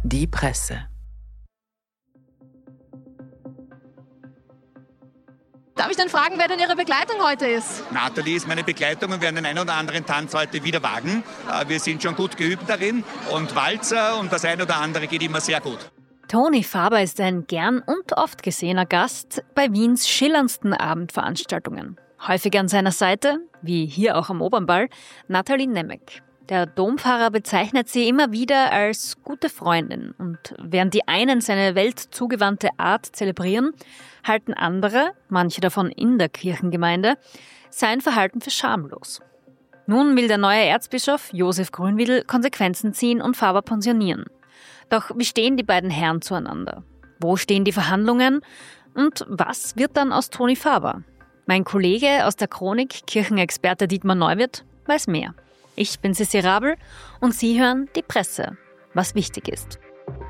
Die Presse. Darf ich denn fragen, wer denn Ihre Begleitung heute ist? Nathalie ist meine Begleitung und wir werden den einen oder anderen Tanz heute wieder wagen. Wir sind schon gut geübt darin und Walzer und das ein oder andere geht immer sehr gut. Toni Faber ist ein gern und oft gesehener Gast bei Wiens schillerndsten Abendveranstaltungen. Häufig an seiner Seite, wie hier auch am Opernball, Nathalie Nemec. Der Dompfarrer bezeichnet sie immer wieder als gute Freundin. Und während die einen seine weltzugewandte Art zelebrieren, halten andere, manche davon in der Kirchengemeinde, sein Verhalten für schamlos. Nun will der neue Erzbischof Josef Grünwiehl Konsequenzen ziehen und Faber pensionieren. Doch wie stehen die beiden Herren zueinander? Wo stehen die Verhandlungen? Und was wird dann aus Toni Faber? Mein Kollege aus der Chronik, Kirchenexperte Dietmar Neuwirth, weiß mehr. Ich bin Sissi Rabel und Sie hören die Presse, was wichtig ist.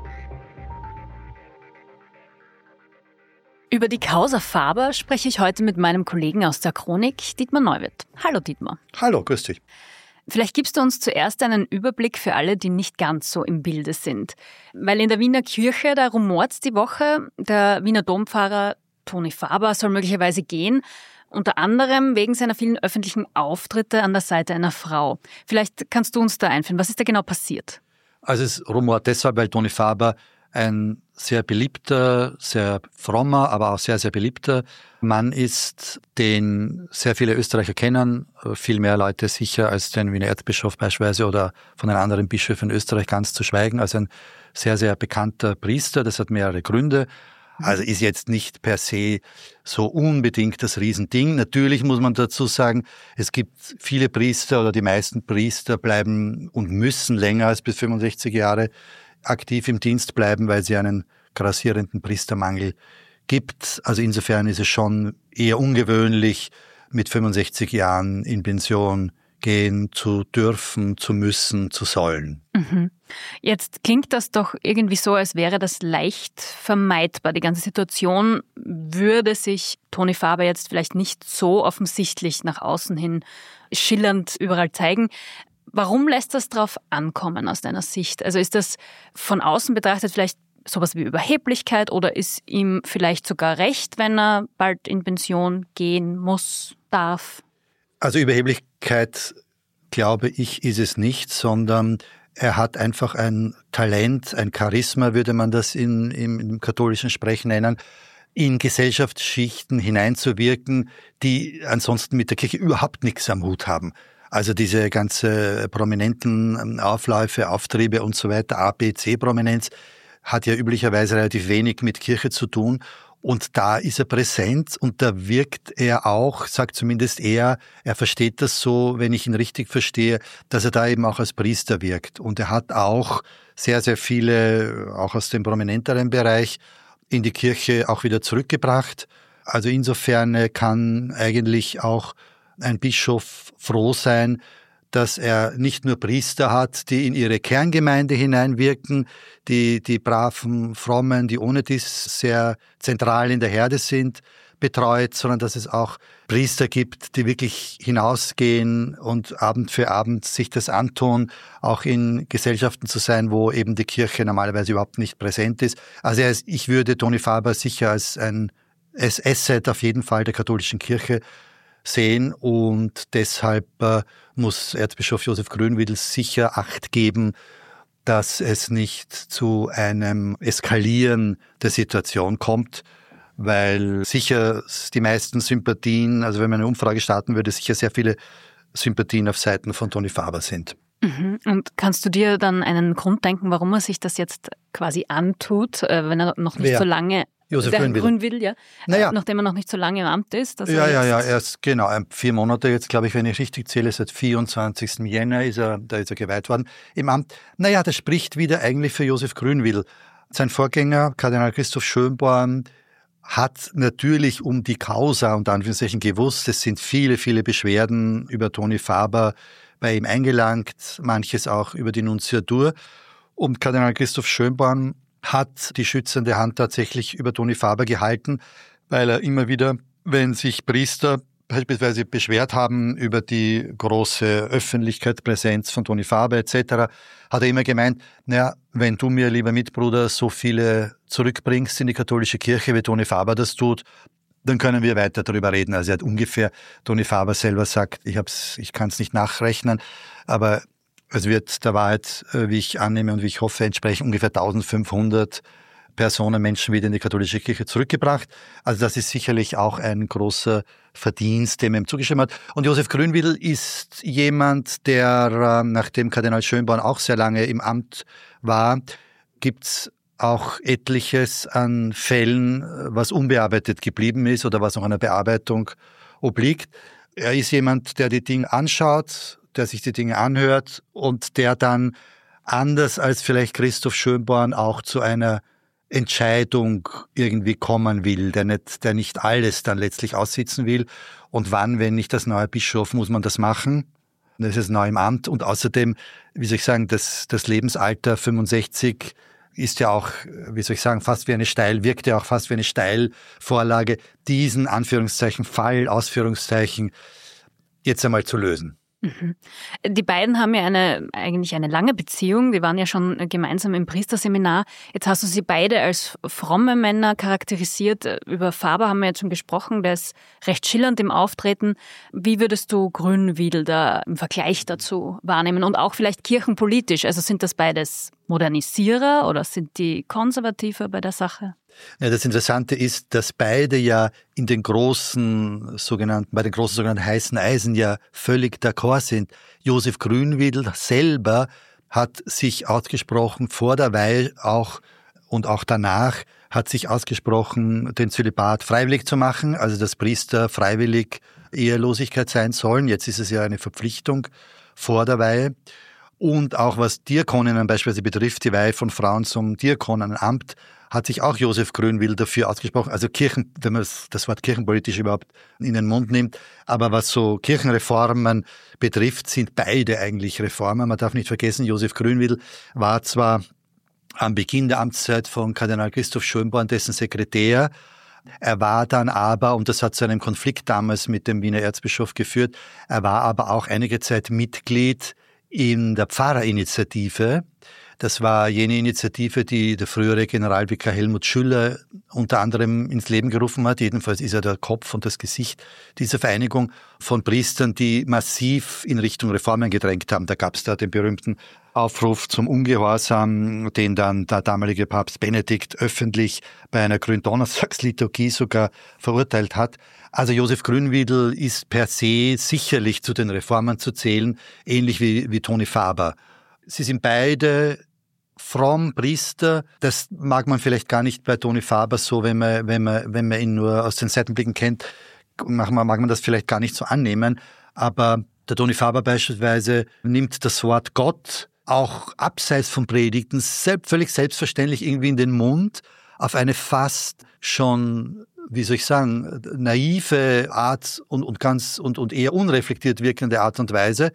Über die Causa Faber spreche ich heute mit meinem Kollegen aus der Chronik, Dietmar Neuwirth. Hallo Dietmar. Hallo, grüß dich. Vielleicht gibst du uns zuerst einen Überblick für alle, die nicht ganz so im Bilde sind. Weil in der Wiener Kirche, da rumort's die Woche, der Wiener Dompfarrer Toni Faber soll möglicherweise gehen, unter anderem wegen seiner vielen öffentlichen Auftritte an der Seite einer Frau. Vielleicht kannst du uns da einführen, was ist da genau passiert? Also es rumort deshalb, weil Toni Faber ein sehr beliebter, sehr frommer, aber auch sehr, sehr beliebter Mann ist, den sehr viele Österreicher kennen, viel mehr Leute sicher als den Wiener Erzbischof beispielsweise oder von den anderen Bischöfen in Österreich ganz zu schweigen. Also ein sehr, sehr bekannter Priester, das hat mehrere Gründe. Also ist jetzt nicht per se so unbedingt das Riesending. Natürlich muss man dazu sagen, es gibt viele Priester oder die meisten Priester bleiben und müssen länger als bis 65 Jahre aktiv im Dienst bleiben, weil sie einen grassierenden Priestermangel gibt. Also insofern ist es schon eher ungewöhnlich, mit 65 Jahren in Pension gehen zu dürfen, zu müssen, zu sollen. Mhm. Jetzt klingt das doch irgendwie so, als wäre das leicht vermeidbar. Die ganze Situation würde sich Toni Faber jetzt vielleicht nicht so offensichtlich nach außen hin schillernd überall zeigen. Warum lässt das drauf ankommen aus deiner Sicht? Also ist das von außen betrachtet vielleicht sowas wie Überheblichkeit oder ist ihm vielleicht sogar recht, wenn er bald in Pension gehen muss, darf? Also Überheblichkeit, glaube ich, ist es nicht, sondern er hat einfach ein Talent, ein Charisma, würde man das im katholischen Sprech nennen, in Gesellschaftsschichten hineinzuwirken, die ansonsten mit der Kirche überhaupt nichts am Hut haben. Also diese ganze prominenten Aufläufe, Auftriebe und so weiter, A, B, C-Prominenz, hat ja üblicherweise relativ wenig mit Kirche zu tun. Und da ist er präsent und da wirkt er auch, sagt zumindest er versteht das so, wenn ich ihn richtig verstehe, dass er da eben auch als Priester wirkt. Und er hat auch sehr, sehr viele, auch aus dem prominenteren Bereich, in die Kirche auch wieder zurückgebracht. Also insofern kann eigentlich auch ein Bischof froh sein, dass er nicht nur Priester hat, die in ihre Kerngemeinde hineinwirken, die braven, frommen, die ohne dies sehr zentral in der Herde sind, betreut, sondern dass es auch Priester gibt, die wirklich hinausgehen und Abend für Abend sich das antun, auch in Gesellschaften zu sein, wo eben die Kirche normalerweise überhaupt nicht präsent ist. Also ich würde Toni Faber sicher als ein Asset auf jeden Fall der katholischen Kirche sehen und deshalb muss Erzbischof Josef Grünwiehl sicher Acht geben, dass es nicht zu einem Eskalieren der Situation kommt, weil sicher die meisten Sympathien, also wenn man eine Umfrage starten würde, sicher sehr viele Sympathien auf Seiten von Toni Faber sind. Mhm. Und kannst du dir dann einen Grund denken, warum er sich das jetzt quasi antut, wenn er noch nicht so lange... Josef Grünwiehl, ja. Naja. Nachdem er noch nicht so lange im Amt ist. Ja, erst 4 Monate jetzt, glaube ich, wenn ich richtig zähle, seit 24. Jänner ist er geweiht worden im Amt. Naja, das spricht wieder eigentlich für Josef Grünwiehl. Sein Vorgänger, Kardinal Christoph Schönborn, hat natürlich um die Causa und Anführungszeichen gewusst, es sind viele, viele Beschwerden über Toni Faber bei ihm eingelangt, manches auch über die Nunziatur. Und Kardinal Christoph Schönborn hat die schützende Hand tatsächlich über Toni Faber gehalten, weil er immer wieder, wenn sich Priester beispielsweise beschwert haben über die große Öffentlichkeitspräsenz von Toni Faber etc., hat er immer gemeint, naja, wenn du mir, lieber Mitbruder, so viele zurückbringst in die katholische Kirche, wie Toni Faber das tut, dann können wir weiter darüber reden. Also er hat ungefähr, Toni Faber selber sagt, ich kann es nicht nachrechnen, aber es wird der Wahrheit, wie ich annehme und wie ich hoffe, entsprechend ungefähr 1500 Personen, Menschen wieder in die katholische Kirche zurückgebracht. Also das ist sicherlich auch ein großer Verdienst, dem ihm zugeschrieben hat. Und Josef Grünwiehl ist jemand, der, nachdem Kardinal Schönborn auch sehr lange im Amt war, gibt's auch etliches an Fällen, was unbearbeitet geblieben ist oder was noch einer Bearbeitung obliegt. Er ist jemand, der die Dinge anschaut, der sich die Dinge anhört und der dann anders als vielleicht Christoph Schönborn auch zu einer Entscheidung irgendwie kommen will, der nicht alles dann letztlich aussitzen will. Und wann, wenn nicht das neue Bischof, muss man das machen? Das ist neu im Amt. Und außerdem, wie soll ich sagen, das Lebensalter 65 ist ja auch, wie soll ich sagen, wirkt ja auch fast wie eine Steilvorlage, diesen Anführungszeichen Fall, Ausführungszeichen, jetzt einmal zu lösen. Mhm. Die beiden haben ja eigentlich eine lange Beziehung. Die waren ja schon gemeinsam im Priesterseminar. Jetzt hast du sie beide als fromme Männer charakterisiert. Über Faber haben wir jetzt schon gesprochen. Der ist recht schillernd im Auftreten. Wie würdest du Grünwiehl da im Vergleich dazu wahrnehmen? Und auch vielleicht kirchenpolitisch. Also sind das beides Modernisierer oder sind die konservativer bei der Sache? Ja, das Interessante ist, dass beide ja bei den großen sogenannten heißen Eisen ja völlig d'accord sind. Josef Grünwiehl selber hat sich ausgesprochen vor der Weihe auch und auch danach hat sich ausgesprochen, den Zölibat freiwillig zu machen, also dass Priester freiwillig Ehelosigkeit sein sollen. Jetzt ist es ja eine Verpflichtung vor der Weihe. Und auch was Diakoninnen beispielsweise betrifft, die Weihe von Frauen zum Diakonenamt, hat sich auch Josef Grünwiehl dafür ausgesprochen, also wenn man das Wort kirchenpolitisch überhaupt in den Mund nimmt, aber was so Kirchenreformen betrifft, sind beide eigentlich Reformen. Man darf nicht vergessen, Josef Grünwiehl war zwar am Beginn der Amtszeit von Kardinal Christoph Schönborn dessen Sekretär, er war dann aber, und das hat zu einem Konflikt damals mit dem Wiener Erzbischof geführt, er war aber auch einige Zeit Mitglied in der Pfarrerinitiative. Das war jene Initiative, die der frühere Generalvikar Helmut Schüller unter anderem ins Leben gerufen hat. Jedenfalls ist er der Kopf und das Gesicht dieser Vereinigung von Priestern, die massiv in Richtung Reformen gedrängt haben. Da gab es da den berühmten Aufruf zum Ungehorsam, den dann der damalige Papst Benedikt öffentlich bei einer Gründonnerstagsliturgie sogar verurteilt hat. Also Josef Grünwiehl ist per se sicherlich zu den Reformern zu zählen, ähnlich wie Toni Faber. Sie sind beide fromm Priester. Das mag man vielleicht gar nicht bei Toni Faber so, wenn man ihn nur aus den Seitenblicken kennt, mag man das vielleicht gar nicht so annehmen. Aber der Toni Faber beispielsweise nimmt das Wort Gott auch abseits von Predigten völlig selbstverständlich irgendwie in den Mund auf eine fast schon, wie soll ich sagen, naive Art und eher unreflektiert wirkende Art und Weise.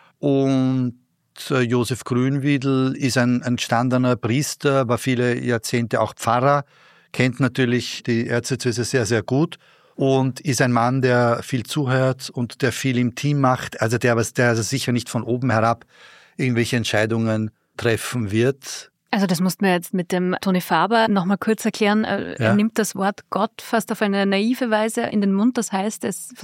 Und Josef Grünwiehl ist ein gestandener Priester, war viele Jahrzehnte auch Pfarrer, kennt natürlich die Erzdiözese sehr, sehr gut und ist ein Mann, der viel zuhört und der viel im Team macht, also der also sicher nicht von oben herab irgendwelche Entscheidungen treffen wird. Also das mussten wir jetzt mit dem Toni Faber nochmal kurz erklären. Er nimmt das Wort Gott fast auf eine naive Weise in den Mund. Das heißt,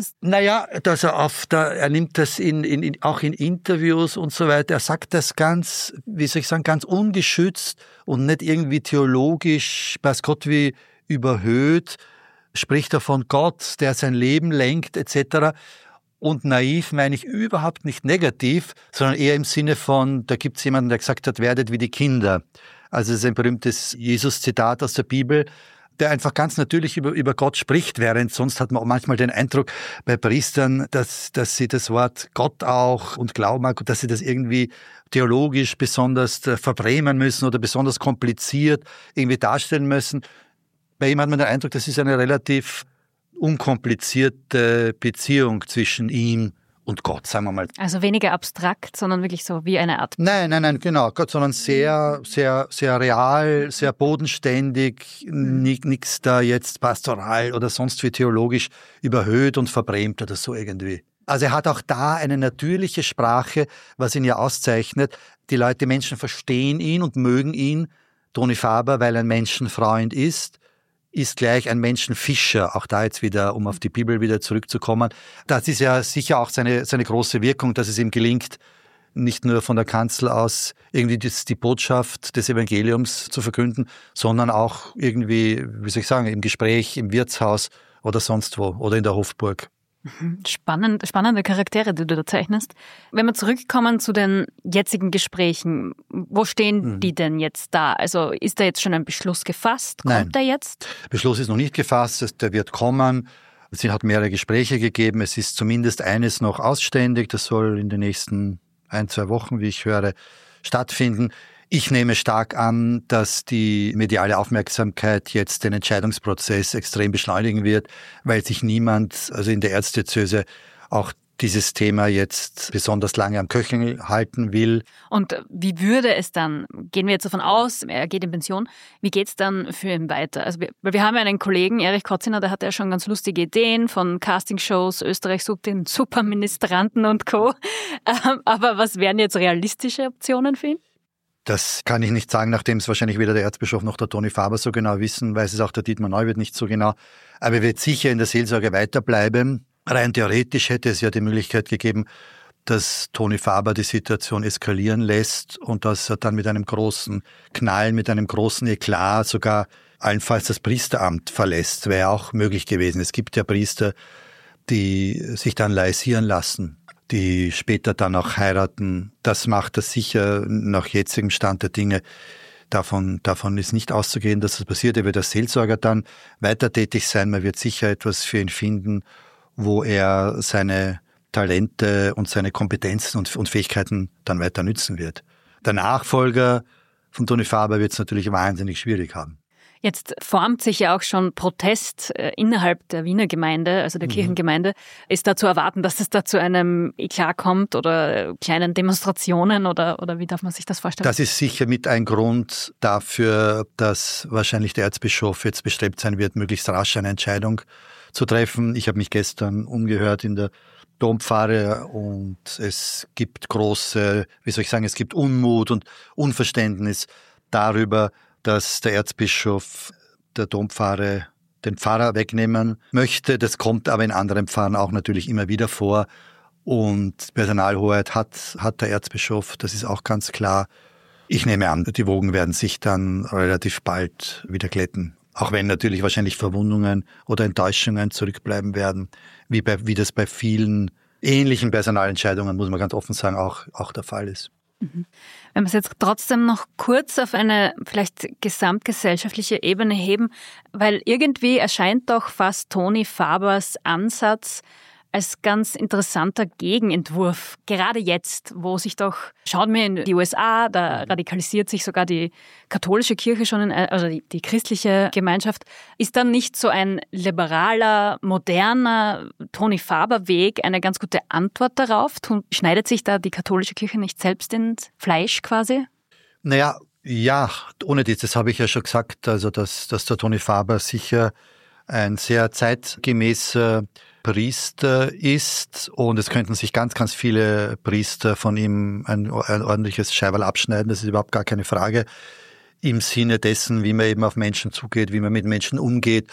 er nimmt das auch in Interviews und so weiter. Er sagt das ganz, wie soll ich sagen, ganz ungeschützt und nicht irgendwie theologisch, weiß Gott wie überhöht. Spricht er von Gott, der sein Leben lenkt etc. Und naiv meine ich überhaupt nicht negativ, sondern eher im Sinne von, da gibt es jemanden, der gesagt hat, werdet wie die Kinder. Also es ist ein berühmtes Jesus-Zitat aus der Bibel, der einfach ganz natürlich über Gott spricht, während sonst hat man auch manchmal den Eindruck bei Priestern, dass sie das Wort Gott auch und Glauben, dass sie das irgendwie theologisch besonders verbrämen müssen oder besonders kompliziert irgendwie darstellen müssen. Bei ihm hat man den Eindruck, das ist eine relativ unkomplizierte Beziehung zwischen ihm und Gott, sagen wir mal. Also weniger abstrakt, sondern wirklich so wie eine Art... Nein, genau, Gott, sondern sehr, sehr, sehr real, sehr bodenständig, nichts da jetzt pastoral oder sonst wie theologisch überhöht und verbrämt oder so irgendwie. Also er hat auch da eine natürliche Sprache, was ihn ja auszeichnet. Die Menschen verstehen ihn und mögen ihn, Toni Faber, weil er ein Menschenfreund ist gleich ein Menschenfischer, auch da jetzt wieder, um auf die Bibel wieder zurückzukommen. Das ist ja sicher auch seine große Wirkung, dass es ihm gelingt, nicht nur von der Kanzel aus irgendwie die Botschaft des Evangeliums zu verkünden, sondern auch irgendwie, wie soll ich sagen, im Gespräch, im Wirtshaus oder sonst wo oder in der Hofburg. Spannende Charaktere, die du da zeichnest. Wenn wir zurückkommen zu den jetzigen Gesprächen, wo stehen die denn jetzt da? Also ist da jetzt schon ein Beschluss gefasst? Kommt der jetzt? Beschluss ist noch nicht gefasst, der wird kommen. Es hat mehrere Gespräche gegeben. Es ist zumindest eines noch ausständig. Das soll in den nächsten 1-2 Wochen, wie ich höre, stattfinden. Ich nehme stark an, dass die mediale Aufmerksamkeit jetzt den Entscheidungsprozess extrem beschleunigen wird, weil sich niemand, also in der Erzdiözese, auch dieses Thema jetzt besonders lange am Köcheln halten will. Und wie würde es dann, gehen wir jetzt davon aus, er geht in Pension, wie geht es dann für ihn weiter? Also wir haben ja einen Kollegen, Erich Kotziner, der hat ja schon ganz lustige Ideen von Castingshows, Österreich sucht den Superministranten und Co. Aber was wären jetzt realistische Optionen für ihn? Das kann ich nicht sagen, nachdem es wahrscheinlich weder der Erzbischof noch der Toni Faber so genau wissen, weiß es auch der Dietmar Neuwirth nicht so genau. Aber er wird sicher in der Seelsorge weiterbleiben. Rein theoretisch hätte es ja die Möglichkeit gegeben, dass Toni Faber die Situation eskalieren lässt und dass er dann mit einem großen Knall, mit einem großen Eklat sogar allenfalls das Priesteramt verlässt. Wäre auch möglich gewesen. Es gibt ja Priester, die sich dann laisieren lassen, die später dann auch heiraten. Das macht das sicher nach jetzigem Stand der Dinge. Davon ist nicht auszugehen, dass das passiert. Er wird als Seelsorger dann weiter tätig sein. Man wird sicher etwas für ihn finden, wo er seine Talente und seine Kompetenzen und Fähigkeiten dann weiter nützen wird. Der Nachfolger von Toni Faber wird es natürlich wahnsinnig schwierig haben. Jetzt formt sich ja auch schon Protest innerhalb der Wiener Gemeinde, also der Kirchengemeinde. Ist da zu erwarten, dass es da zu einem Eklat kommt oder kleinen Demonstrationen oder wie darf man sich das vorstellen? Das ist sicher mit ein Grund dafür, dass wahrscheinlich der Erzbischof jetzt bestrebt sein wird, möglichst rasch eine Entscheidung zu treffen. Ich habe mich gestern umgehört in der Dompfarre und es gibt es gibt Unmut und Unverständnis darüber, dass der Erzbischof der Dompfarre den Pfarrer wegnehmen möchte. Das kommt aber in anderen Pfarren auch natürlich immer wieder vor. Und Personalhoheit hat der Erzbischof, das ist auch ganz klar. Ich nehme an, die Wogen werden sich dann relativ bald wieder glätten. Auch wenn natürlich wahrscheinlich Verwundungen oder Enttäuschungen zurückbleiben werden, wie das bei vielen ähnlichen Personalentscheidungen, muss man ganz offen sagen, auch der Fall ist. Wenn wir es jetzt trotzdem noch kurz auf eine vielleicht gesamtgesellschaftliche Ebene heben, weil irgendwie erscheint doch fast Toni Fabers Ansatz als ganz interessanter Gegenentwurf. Gerade jetzt, wo sich doch, schaut mir in die USA, da radikalisiert sich sogar die katholische Kirche schon, also die christliche Gemeinschaft, ist dann nicht so ein liberaler, moderner Toni Faber-Weg eine ganz gute Antwort darauf? Schneidet sich da die katholische Kirche nicht selbst ins Fleisch quasi? Naja, ja, ohne das habe ich ja schon gesagt, also dass der Toni Faber sicher ein sehr zeitgemäßer Priester ist und es könnten sich ganz, ganz viele Priester von ihm ein ordentliches Scheiberl abschneiden, das ist überhaupt gar keine Frage, im Sinne dessen, wie man eben auf Menschen zugeht, wie man mit Menschen umgeht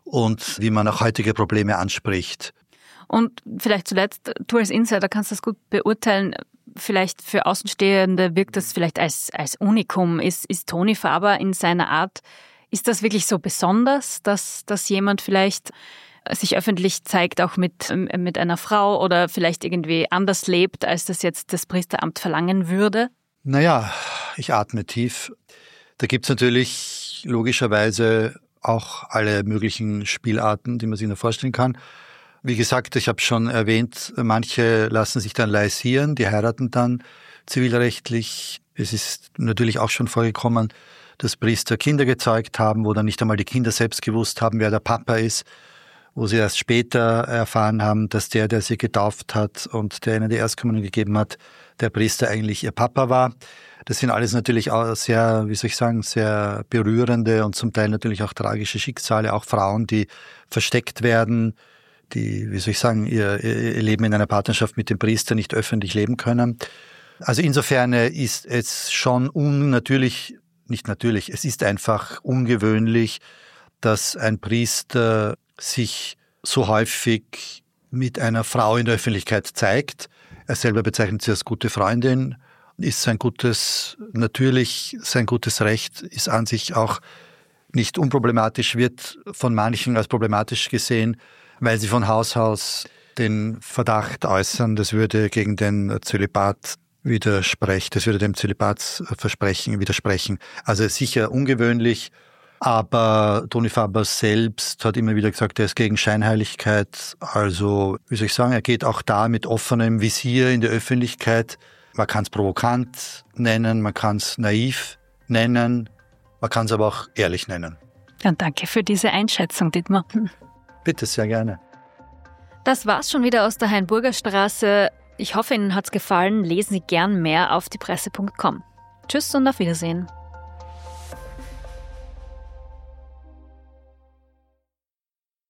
und wie man auch heutige Probleme anspricht. Und vielleicht zuletzt, du als Insider kannst das gut beurteilen, vielleicht für Außenstehende wirkt das vielleicht als Unikum. Ist Toni Faber in seiner Art, ist das wirklich so besonders, dass jemand vielleicht sich öffentlich zeigt, auch mit einer Frau oder vielleicht irgendwie anders lebt, als das jetzt das Priesteramt verlangen würde? Naja, ich atme tief. Da gibt's natürlich logischerweise auch alle möglichen Spielarten, die man sich nur vorstellen kann. Wie gesagt, ich habe schon erwähnt, manche lassen sich dann laisieren, die heiraten dann zivilrechtlich. Es ist natürlich auch schon vorgekommen, dass Priester Kinder gezeugt haben, wo dann nicht einmal die Kinder selbst gewusst haben, wer der Papa ist. wo sie erst später erfahren haben, dass der sie getauft hat und der ihnen die Erstkommunion gegeben hat, der Priester eigentlich ihr Papa war. Das sind alles natürlich auch sehr, sehr berührende und zum Teil natürlich auch tragische Schicksale, auch Frauen, die versteckt werden, die, ihr Leben in einer Partnerschaft mit dem Priester nicht öffentlich leben können. Also insofern ist es schon es ist einfach ungewöhnlich, dass ein Priester sich so häufig mit einer Frau in der Öffentlichkeit zeigt. Er selber bezeichnet sie als gute Freundin, ist sein gutes Recht, ist an sich auch nicht unproblematisch, wird von manchen als problematisch gesehen, weil sie von Haus aus den Verdacht äußern, das würde gegen den Zölibat widersprechen, das würde dem Zölibatsversprechen widersprechen. Also sicher ungewöhnlich, aber Tony Faber selbst hat immer wieder gesagt, er ist gegen Scheinheiligkeit. Also, er geht auch da mit offenem Visier in die Öffentlichkeit. Man kann es provokant nennen, man kann es naiv nennen, man kann es aber auch ehrlich nennen. Ja, danke für diese Einschätzung, Dietmar. Bitte, sehr gerne. Das war's schon wieder aus der Hainburger Straße. Ich hoffe, Ihnen hat's gefallen. Lesen Sie gern mehr auf diepresse.com. Tschüss und auf Wiedersehen.